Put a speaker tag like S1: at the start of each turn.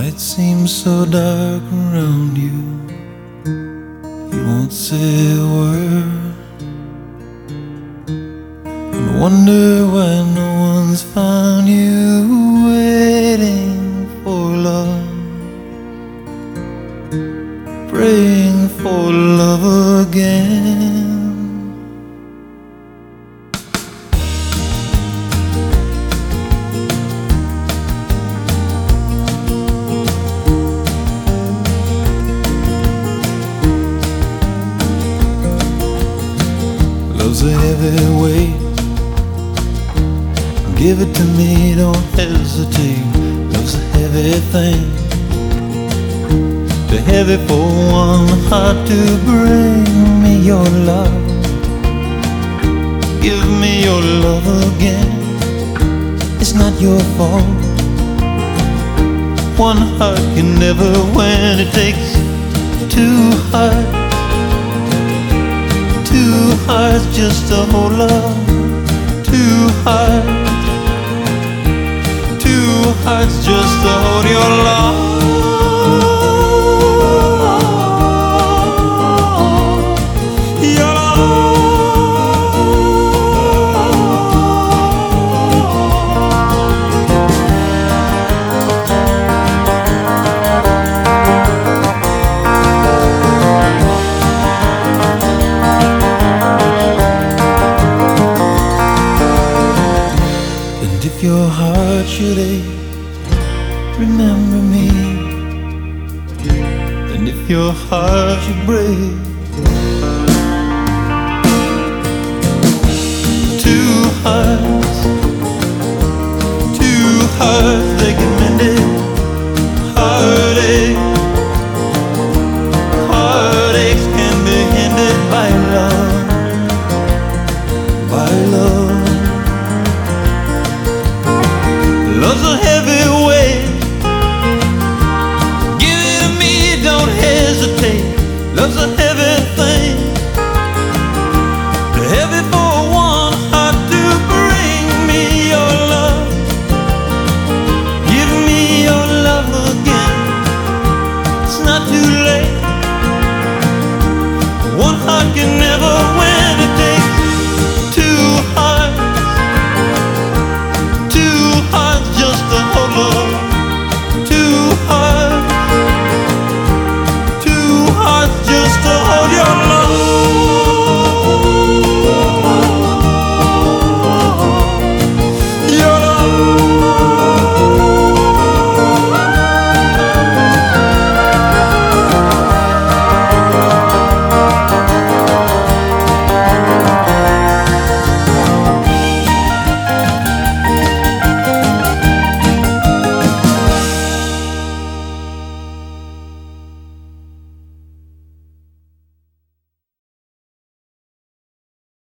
S1: Night seems so dark around you. You won't say a word, and wonder why no one's found you waiting for love, praying for love again. Love's a heavy weight. Give it to me, don't hesitate. Love's a heavy thing, too heavy for one heart to bring me your love. Give me your love again. It's not your fault. One heart can never win. It takes two hearts, two hearts just to hold love. Two hearts, two hearts just to hold your love. Your love. And if your heart should ache, remember me. And if your heart should break, two hearts, two hearts